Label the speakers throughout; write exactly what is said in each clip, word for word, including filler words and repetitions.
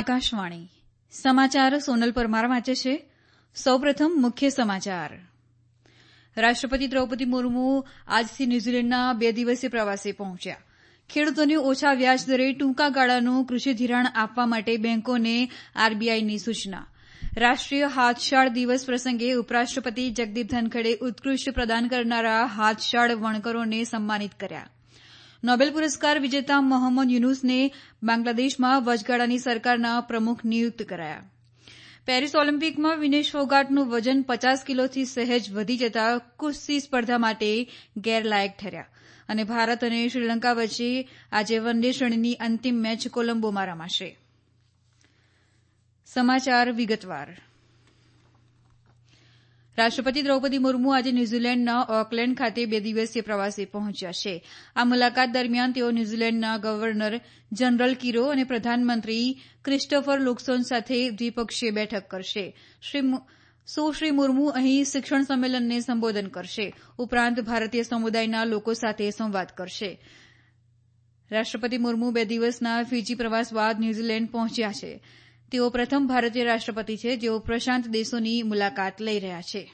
Speaker 1: આકાશવાણી સમાચાર સોનલ પરમાર વાંચે છે. સૌપ્રથમ મુખ્ય સમાચાર. રાષ્ટ્રપતિ દ્રૌપદી મુર્મુ આજથી ન્યૂઝીલેન્ડના બે દિવસીય પ્રવાસે પહોંચ્યા. ખેડૂતોને ઓછા વ્યાજદરે ટૂંકા ગાળાનું કૃષિ ધિરાણ આપવા માટે બેન્કોને આરબીઆઈની સૂચના. રાષ્ટ્રીય હાથશાળ દિવસ પ્રસંગે ઉપરાષ્ટ્રપતિ જગદીપ ધનખડે ઉત્કૃષ્ટ પ્રદાન કરનારા હાથશાળ વણકરોને સન્માનિત કર્યા. નોબેલ પુરસ્કાર વિજેતા મોહમ્મદ યુનુસને બાંગ્લાદેશમાં વચગાળાની સરકારના પ્રમુખ નિયુક્ત કરાયા. પેરિસ ઓલિમ્પિકમાં વિનેશ ફોગાટનું વજન પચાસ કિલોથી સહેજ વધી જતા કુસ્તી સ્પર્ધા માટે ગેરલાયક ઠર્યા. અને ભારત અને શ્રીલંકા વચ્ચે આજે વન ડે શ્રેણીની અંતિમ મેચ કોલંબોમાં રમાશે. સમાચાર વિગતવાર. રાષ્ટ્રપતિ દ્રૌપદી મુર્મુ આજે ન્યૂઝીલેન્ડના ઓકલેન્ડ ખાતે બે દિવસીય પ્રવાસે પહોંચ્યા છે. આ મુલાકાત દરમિયાન તેઓ ન્યૂઝીલેન્ડના ગવર્નર જનરલ કિરો અને પ્રધાનમંત્રી ક્રિસ્ટોફર લુક્સોન સાથે દ્વિપક્ષીય બેઠક કરશે. સુશ્રી મુર્મુ અહીં શિક્ષણ સંમેલનને સંબોધન કરશે. ઉપરાંત ભારતીય સમુદાયના લોકો સાથે સંવાદ કરશે. રાષ્ટ્રપતિ મુર્મુ બે દિવસના ફીજી પ્રવાસ બાદ ન્યૂઝીલેન્ડ પહોંચ્યા છે. તેઓ પ્રથમ ભારતીય રાષ્ટ્રપતિ છે જેઓ પ્રશાંત દેશોની મુલાકાત લઈ રહ્યા છે.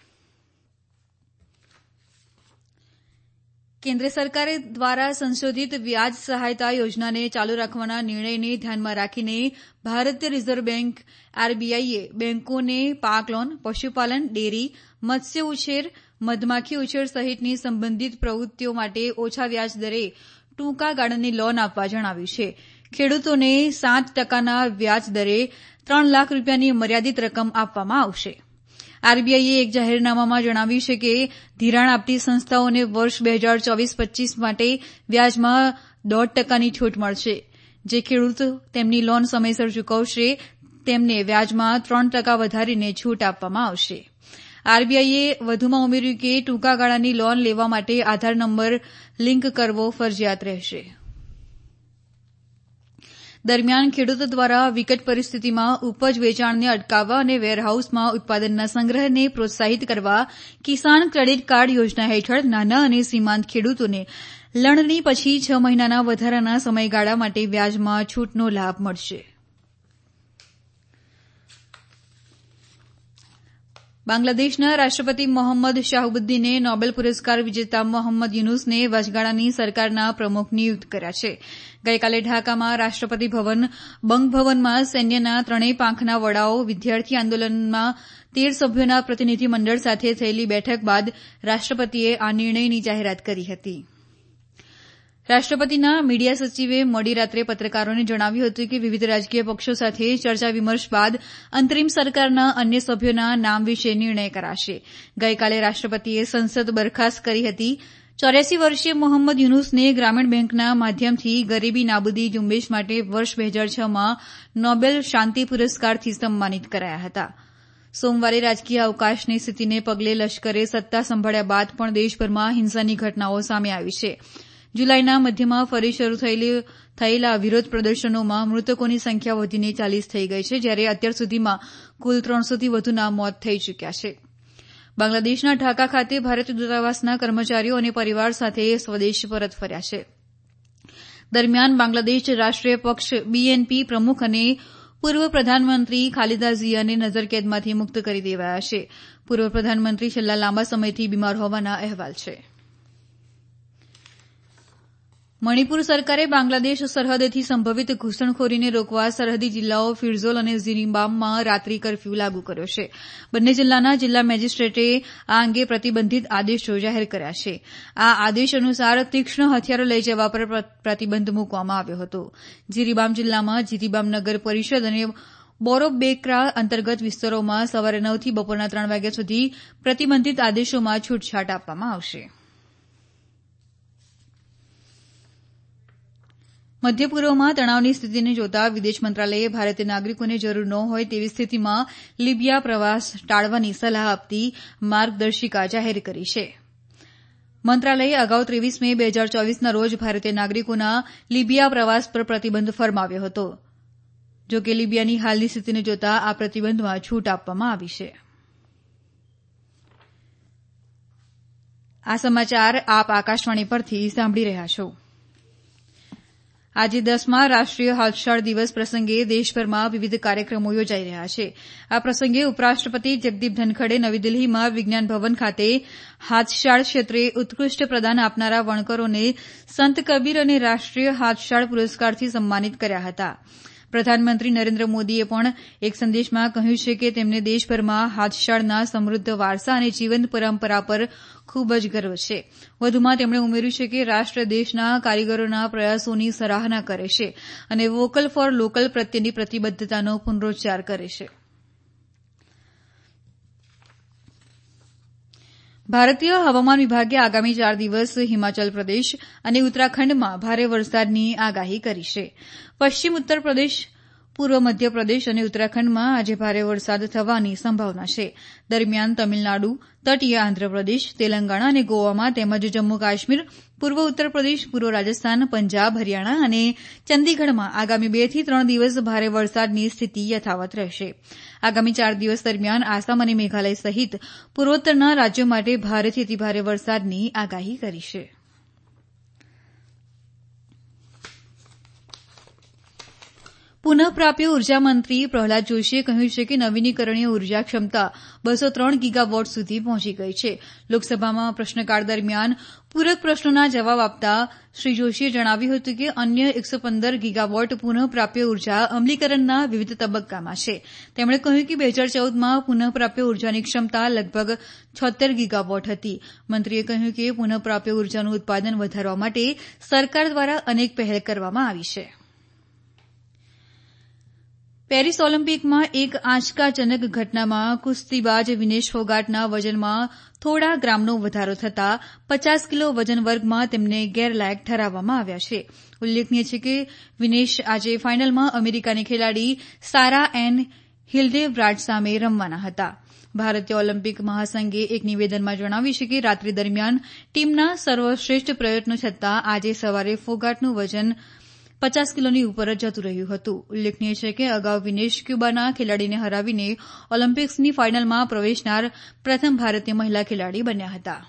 Speaker 1: કેન્દ્ર સરકાર દ્વારા સંશોધિત વ્યાજ સહાયતા યોજનાને ચાલુ રાખવાના નિર્ણયને ધ્યાનમાં રાખીને ભારતીય રિઝર્વ બેન્ક આરબીઆઈએ બેન્કોને પાક લોન, પશુપાલન, ડેરી, મત્સ્ય ઉછેર, મધમાખી ઉછેર સહિતની સંબંધિત પ્રવૃત્તિઓ માટે ઓછા વ્યાજ દરે ટૂંકા ગાળાની લોન આપવા જણાવ્યું છે. ખેડૂતોને સાત ટકાના વ્યાજ દરે ત્રણ લાખ રૂપિયાની મર્યાદિત રકમ આપવામાં આવશે. આરબીઆઈએ એક જાહેરનામામાં જણાવ્યું છે કે ધિરાણ આપતી સંસ્થાઓને વર્ષ બે હજાર ચોવીસ પચ્ચીસ માટે વ્યાજમાં દોઢ ટકાની છૂટ મળશે. જે ખેડૂત તેમની લોન સમયસર ચૂકવશે તેમને વ્યાજમાં ત્રણ ટકા વધારીને છૂટ આપવામાં આવશે. આરબીઆઈએ વધુમાં ઉમેર્યું કે ટૂંકા ગાળાની લોન લેવા માટે આધાર નંબર લિંક કરવો ફરજિયાત રહેશે. દરમિયાન ખેડૂતો દ્વારા વિકટ પરિસ્થિતિમાં ઉપજ વેચાણને અટકાવવા અને વેરહાઉસમાં ઉત્પાદનના સંગ્રહને પ્રોત્સાહિત કરવા કિસાન ક્રેડિટ કાર્ડ યોજના હેઠળ નાના અને સીમાંત ખેડૂતોને લણણી પછી છ મહિનાના વધારાના સમયગાળા માટે વ્યાજમાં છૂટનો લાભ મળશે. બાંગ્લાદેશના રાષ્ટ્રપતિ મોહમ્મદ શાહબુદ્દીને નોબેલ પુરસ્કાર વિજેતા મોહમ્મદ યુનુસને વચગાળાની સરકારના પ્રમુખ નિયુક્ત કર્યા છે. ગઈકાલે ઢાકામાં રાષ્ટ્રપતિ ભવન બંગભવનમાં સૈન્યના ત્રણેય પાંખના વડાઓ વિદ્યાર્થી આંદોલનમાં તેર સભ્યોના પ્રતિનિધિમંડળ સાથે થયેલી બેઠક બાદ રાષ્ટ્રપતિએ આ નિર્ણયની જાહેરાત કરી હતી. રાષ્ટ્રપતિના મીડિયા સચિવે મોડી રાત્રે પત્રકારોને જણાવ્યું હતું કે વિવિધ રાજકીય પક્ષો સાથે ચર્ચા વિમર્શ બાદ અંતરિમ સરકારના અન્ય સભ્યોના નામ વિશે નિર્ણય કરાશે. ગઈકાલે રાષ્ટ્રપતિએ સંસદ બરખાસ્ત કરી હતી. ચોર્યાસી વર્ષીય મોહમ્મદ યુનુસને ગ્રામીણ બેંકના માધ્યમથી ગરીબી નાબૂદી ઝુંબેશ માટે વર્ષ બે હજાર છ માં નોબેલ શાંતિ પુરસ્કારથી સન્માનિત કરાયા હતા. સોમવારે રાજકીય અવકાશની સ્થિતિને પગલે લશ્કરે સત્તા સંભાળ્યા બાદ પણ દેશભરમાં હિંસાની ઘટનાઓ સામે આવી છે. જુલાઈના મધ્યમાં ફરી શરૂ થયેલા વિરોધ પ્રદર્શનોમાં મૃતકોની સંખ્યા વધીને ચાલીસ થઈ ગઈ છે, જ્યારે અત્યાર સુધીમાં કુલ ત્રણસોથી વધુના મોત થઈ ચૂક્યા છે. બાંગ્લાદેશના ઢાકા ખાતે ભારતીય દૂતાવાસના કર્મચારીઓ અને પરિવાર સાથે સ્વદેશ પરત ફર્યા છે. દરમિયાન બાંગ્લાદેશ રાષ્ટ્રીય પક્ષ બીએનપી પ્રમુખ અને પૂર્વ પ્રધાનમંત્રી ખાલિદા ઝિયાને નજરકેદમાંથી મુક્ત કરી દેવાયા છે. પૂર્વ પ્રધાનમંત્રી છેલ્લા લાંબા સમયથી બીમાર હોવાના અહેવાલ છે. મણિપુર સરકારે બાંગ્લાદેશ સરહદેથી સંભવિત ઘૂસણખોરીને રોકવા સરહદી જિલ્લાઓ ફિરઝોલ અને ઝીરીબામમાં રાત્રિ કરફ્યુ લાગુ કર્યો છે. બંને જિલ્લાના જિલ્લા મેજિસ્ટ્રેટે આ અંગે પ્રતિબંધિત આદેશો જાહેર કર્યા છે. આ આદેશ અનુસાર તીક્ષ્ણ હથિયારો લઈ જવા પર પ્રતિબંધ મૂકવામાં આવ્યો હતો. ઝીરીબામ જિલ્લામાં ઝીરીબામ નગર પરિષદ અને બોરોબેકરા અંતર્ગત વિસ્તારોમાં સવારે નવથી બપોરના ત્રણ વાગ્યા સુધી પ્રતિબંધિત આદેશોમાં છૂટછાટ આપવામાં આવશે. મધ્ય પૂર્વમાં તણાવની સ્થિતિને જોતા વિદેશ મંત્રાલયે ભારતીય નાગરિકોને જરૂર ન હોય તેવી સ્થિતિમાં લીબિયા પ્રવાસ ટાળવાની સલાહ આપતી માર્ગદર્શિકા જાહેર કરી છે. મંત્રાલયે અગાઉ ત્રેવીસ મે બે હજાર ચોવીસના રોજ ભારતીય નાગરિકોના લીબિયા પ્રવાસ પર પ્રતિબંધ ફરમાવ્યો હતો. જો કે લીબિયાની હાલની સ્થિતિને જોતા આ પ્રતિબંધમાં છૂટ આપવામાં આવી છે. આ સમાચાર આપ આકાશવાણી પરથી સાંભળી રહ્યા છો. આજે દસમા રાષ્ટ્રીય હાથશાળ દિવસ પ્રસંગે દેશભરમાં વિવિધ કાર્યક્રમો યોજાઈ રહ્યા છે. આ પ્રસંગે ઉપરાષ્ટ્રપતિ જગદીપ ધનખડે નવી દિલ્હીમાં વિજ્ઞાન ભવન ખાતે હાથશાળ ક્ષેત્રે ઉત્કૃષ્ટ પ્રદાન આપનારા વણકરોને સંત કબીર અને રાષ્ટ્રીય હાથશાળ પુરસ્કારથી સન્માનિત કર્યા હતા. પ્રધાનમંત્રી નરેન્દ્ર મોદીએ પણ એક સંદેશમાં કહ્યું છે કે તેમને દેશભરમાં હાથશાળના સમૃદ્ધ વારસા અને જીવંત પરંપરા પર ખૂબ જ ગર્વ છે. વધુમાં તેમણે ઉમેર્યું છે કે રાષ્ટ્ર દેશના કારીગરોના પ્રયાસોની સરાહના કરે છે અને વોકલ ફોર લોકલ પ્રત્યેની પ્રતિબદ્ધતાનો પુનરોચ્ચાર કરે છે. ભારતીય હવામાન વિભાગે આગામી ચાર દિવસ હિમાચલ પ્રદેશ અને ઉત્તરાખંડમાં ભારે વરસાદની આગાહી કરી છે. પશ્ચિમ ઉત્તર પ્રદેશ, પૂર્વ મધ્યપ્રદેશ અને ઉત્તરાખંડમાં આજે ભારે વરસાદ થવાની સંભાવના છે. દરમિયાન તમિલનાડુ, તટીય આંધ્રપ્રદેશ, તેલંગાણા અને ગોવામાં તેમજ જમ્મુ કાશ્મીર, પૂર્વ ઉત્તર પ્રદેશ, પૂર્વ રાજસ્થાન, પંજાબ, હરિયાણા અને ચંદીગઢમાં આગામી બે થી ત્રણ દિવસ ભારે વરસાદની સ્થિતિ યથાવત રહેશે. આગામી ચાર દિવસ દરમિયાન આસામ અને મેઘાલય સહિત પૂર્વોત્તરના રાજ્યો માટે ભારેથી અતિભારે વરસાદની આગાહી કરી છે. પુનઃપ્રાપ્ય ઉર્જા મંત્રી પ્રહલાદ જોશીએ કહ્યું છે કે નવીનીકરણીય ઉર્જા ક્ષમતા બસો ત્રણ ગીગાવોટ સુધી પહોંચી ગઈ છે. લોકસભામાં પ્રશ્નકાળ દરમિયાન પૂરક પ્રશ્નોના જવાબ આપતા શ્રી જોશીએ જણાવ્યું હતું કે અન્ય એકસો પંદર ગીગાવોટ પુનઃપ્રાપ્ય ઉર્જા અમલીકરણના વિવિધ તબક્કામાં છે. તેમણે કહ્યું કે બે હજાર ચૌદમાં પુનઃપ્રાપ્ય ઉર્જાની ક્ષમતા લગભગ છોત્તેર ગીગાવોટ હતી. મંત્રીએ કહ્યું કે પુનઃપ્રાપ્ય ઉર્જાનું ઉત્પાદન વધારવા માટે સરકાર દ્વારા અનેક પહેલ કરવામાં આવી છે. પેરિસ ઓલિમ્પિકમાં એક આંચકાજનક ઘટનામાં કુસ્તીબાજ વિનેશ ફોગાટના વજનમાં થોડા ગ્રામનો વધારો થતાં પચાસ કિલો વજન વર્ગમાં તેમને ગેરલાયક ઠરાવવામાં આવ્યા છે. ઉલ્લેખનીય છે કે વિનેશ આજે ફાઇનલમાં અમેરિકાની ખેલાડી સારા એન હિલ્ડેબ્રાડ સામે રમવાના હતા. ભારતીય ઓલિમ્પિક મહાસંઘે એક નિવેદનમાં જણાવ્યું છે કે રાત્રિ દરમિયાન ટીમના સર્વશ્રેષ્ઠ પ્રયત્નો છતાં આજે સવારે ફોગાટનું વજન પચાસ કિલોની ઉપર જતું રહ્યું હતું. ઉલ્લેખનીય છે કે અગાઉ વિનેશ ક્યુબાના ખેલાડીને હરાવીને ઓલિમ્પિક્સની ફાઇનલમાં પ્રવેશનાર પ્રથમ ભારતીય મહિલા ખેલાડી બન્યા હતા.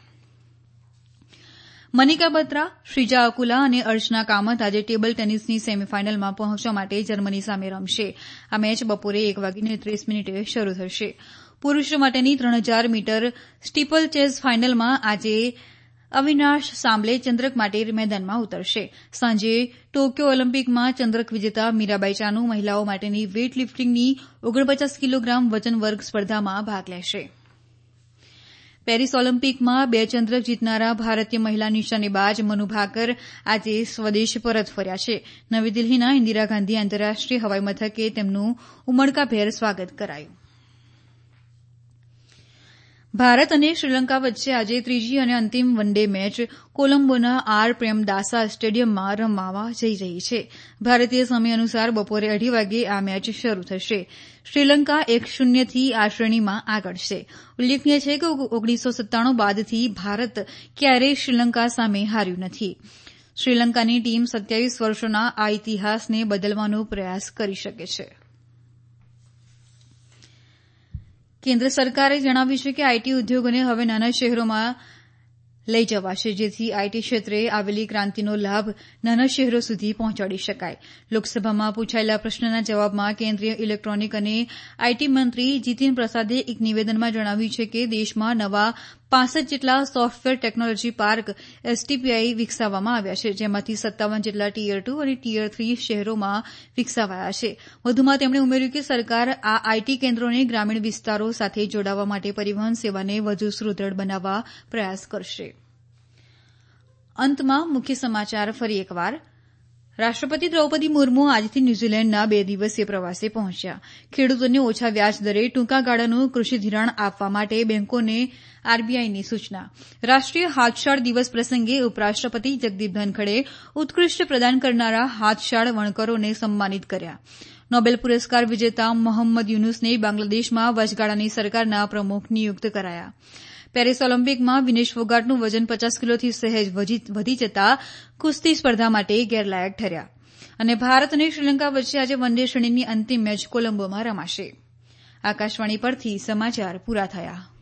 Speaker 1: મનિકા બત્રા, શ્રીજા અકુલા અને અર્ચના કામત આજે ટેબલ ટેનિસની સેમીફાઇનલમાં પહોંચવા માટે જર્મની સામે રમશે. આ મેચ બપોરે એક વાગીને ત્રીસ મિનિટે શરૂ થશે. પુરૂષો માટેની ત્રણ હજાર મીટર સ્ટીપલ ચેઝ ફાઇનલમાં આજે અવિનાશ સાંબલે ચંદ્રક માટે મેદાનમાં ઉતરશે. સાંજે ટોક્યો ઓલિમ્પિકમાં ચંદ્રક વિજેતા મીરાબાઈ ચાનુ મહિલાઓ માટેની વેઇટ લિફ્ટિંગની ઓગણપચાસ કિલોગ્રામ વજન વર્ગ સ્પર્ધામાં ભાગ લેશે. પેરિસ ઓલિમ્પિકમાં બે ચંદ્રક જીતનારા ભારતીય મહિલા નિશાનેબાજ મનુ ભાકર આજે સ્વદેશ પરત ફર્યા છે. નવી દિલ્હીના ઇન્દિરા ગાંધી આંતરરાષ્ટ્રીય હવાઈ મથકે તેમનું ઉમળકાભેર સ્વાગત કરાયું. ભારત અને શ્રીલંકા વચ્ચે આજે ત્રીજી અને અંતિમ વન ડે મેચ કોલંબોના આર પ્રેમદાસા સ્ટેડિયમમાં રમવા જઈ રહી છે. ભારતીય સમય અનુસાર બપોરે અઢી વાગે આ મેચ શરૂ થશે. શ્રીલંકા એક શૂન્યથી આ શ્રેણીમાં આગળ છે. ઉલ્લેખનીય છે કે ઓગણીસો સત્તાણું બાદથી ભારત ક્યારેય શ્રીલંકા સામે હાર્યું નથી. શ્રીલંકાની ટીમ સત્યાવીસ વર્ષોના આ ઇતિહાસને બદલવાનો પ્રયાસ કરી શકે છે. કેન્દ્ર સરકારે જણાવ્યું છે કે આઈટી ઉદ્યોગોને હવે નાના શહેરોમાં લઈ જવાશે, જેથી આઈટી ક્ષેત્રે આવેલી ક્રાંતિનો લાભ નાના શહેરો સુધી પહોંચાડી શકાય. લોકસભામાં પૂછાયેલા પ્રશ્નના જવાબમાં કેન્દ્રીય ઇલેક્ટ્રોનિક અને આઈટી મંત્રી જીતિન પ્રસાદે એક નિવેદનમાં જણાવ્યું છે કે દેશમાં નવા પાસઠ જેટલા સોફ્ટવેર ટેકનોલોજી પાર્ક એસટીપીઆઈ વિકસાવવામાં આવ્યા છે, જેમાંથી સત્તાવન જેટલા ટીયર ટુ અને ટીયર થ્રી શહેરોમાં વિકસાવાયા છે. વધુમાં તેમણે ઉમેર્યું કે સરકાર આ આઈટી કેન્દ્રોને ગ્રામીણ વિસ્તારો સાથે જોડાવા માટે પરિવહન સેવાને વધુ સુદૃઢ બનાવવા પ્રયાસ કરશે. અંતમાં મુખ્ય સમાચાર ફરી એકવાર. રાષ્ટ્રપતિ દ્રૌપદી મુર્મુ આજથી ન્યૂઝીલેન્ડના બે દિવસીય પ્રવાસે પહોંચ્યા. ખેડૂતોને ઓછા વ્યાજ દરે ટૂંકા ગાળાનું કૃષિ ધિરાણ આપવા માટે બેન્કોને આરબીઆઈની સૂચના. રાષ્ટ્રીય હાથશાળ દિવસ પ્રસંગે ઉપરાષ્ટ્રપતિ જગદીપ ધનખડે ઉત્કૃષ્ટ પ્રદાન કરનારા હાથશાળ વણકરોને સન્માનિત કર્યા. નોબેલ પુરસ્કાર વિજેતા મોહમ્મદ યુનુસને બાંગ્લાદેશમાં વચગાળાની સરકારના પ્રમુખ નિયુક્ત કરાયા. પેરિસ ઓલિમ્પિકમાં વિનેશ ફોગાટનું વજન પચાસ કિલોથી સહેજ વધી જતા કુસ્તી સ્પર્ધા માટે ગેરલાયક ઠર્યા. અને ભારત અને શ્રીલંકા વચ્ચે આજે વન ડે શ્રેણીની અંતિમ મેચ કોલંબોમાં રમાશે. આકાશવાણી પરથી સમાચાર પૂરા થયા.